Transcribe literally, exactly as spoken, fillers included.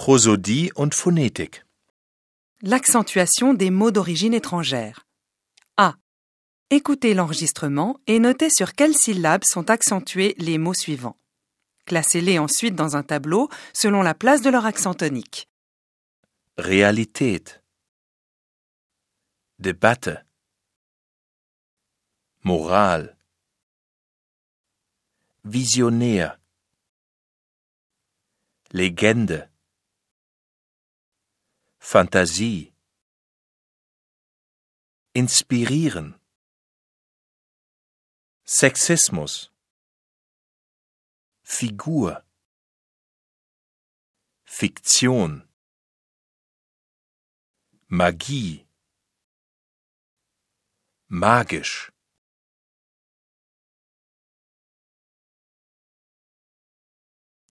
Prosodie und Phonetik. L'accentuation des mots d'origine étrangère. A. Écoutez l'enregistrement et notez sur quelles syllabes sont accentués les mots suivants. Classez-les ensuite dans un tableau selon la place de leur accent tonique. Realität. Debatte. Moral. Visionär. Legende. Fantasie. Inspirieren. Sexismus. Figur. Fiktion. Magie. Magisch.